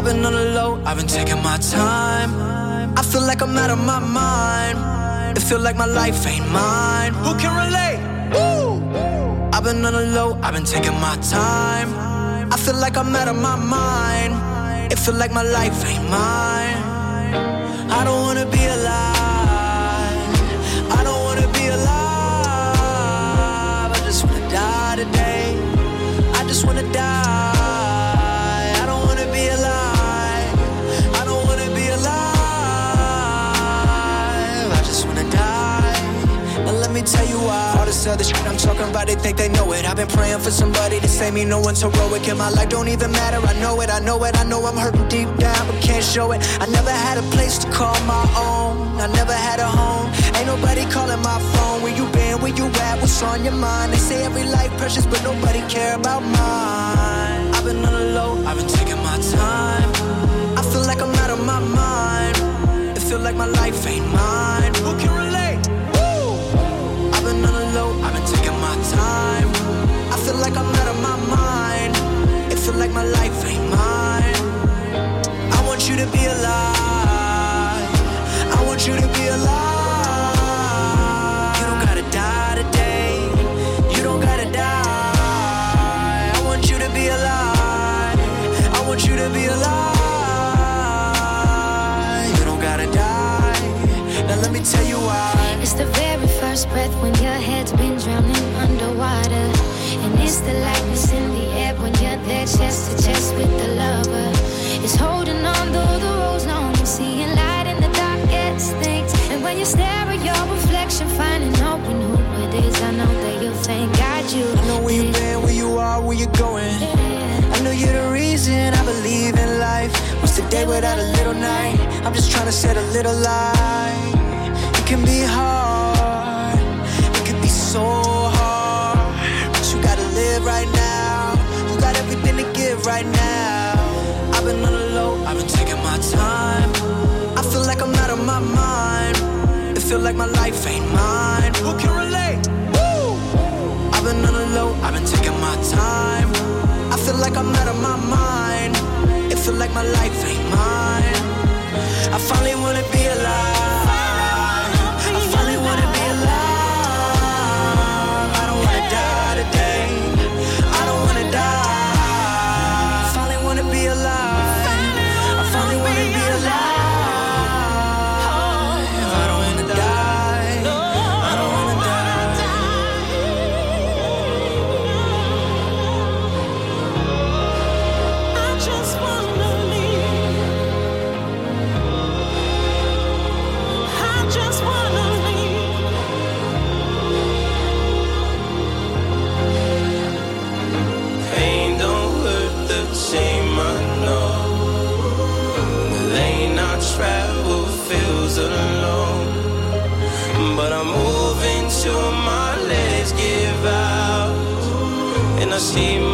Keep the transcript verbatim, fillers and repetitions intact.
I've been on the low, I've been taking my time. I feel like I'm out of my mind. It feel like my life ain't mine. Who can relate? Woo! I've been on the low, I've been taking my time. I feel like I'm out of my mind. It feel like my life ain't mine. I don't wanna be alive. I don't wanna be alive. I just wanna die today. I just wanna die. I don't wanna be alive. I don't wanna be alive. I just wanna die. Now let me tell you why. All this other shit I'm talking about, they think they know it. I've been praying for somebody to save me, no one's heroic. And my life don't even matter, I know it, I know it. I know I'm hurting deep down, but can't show it. I never had a place to call my own. I never had a home. Ain't nobody calling my phone. Where you been, where you at, what's on your mind? They say every life precious, but nobody care about mine. I've been on the low, I've been taking my time. I feel like I'm out of my mind. It feel like my life ain't mine. Who can relate? Woo! I've been on the low, I've been taking my time. I feel like I'm out of my mind. It feel like my life ain't mine. I want you to be alive. I want you to be alive. You don't gotta die today. You don't gotta die. I want you to be alive. I want you to be alive. You don't gotta die. Now let me tell you why. It's the very first breath when your head's been drowning underwater. And it's the lightness in the air when you're there chest to chest with the lover. It's holding on though the road's long and seeing light in the darkest things. And when you stare at your reflection, finding out when who it is, I know that you'll thank God you. I know where you've been, where you are, where you're going. I know you're the reason I believe in life. What's the day without a little night? I'm just trying to set a little light. It can be hard, it can be so hard, but you gotta live right now. You got everything to give right now. I've been on the low, I've been taking my time. I feel like I'm out of my mind. It feel like my life ain't mine. Who can relate? Woo! I've been on the low, I've been taking my time. I feel like I'm out of my mind. It feel like my life ain't mine. I finally wanna be alive. I finally wanna be alive. I don't wanna die today. I don't wanna die. I finally wanna be alive. I finally wanna be alive. I don't wanna die. I don't wanna die. I just wanna live. I just wanna live. Pain don't hurt the same, I know. The lane I travel feels alone, but I'm moving till my legs give out, and I see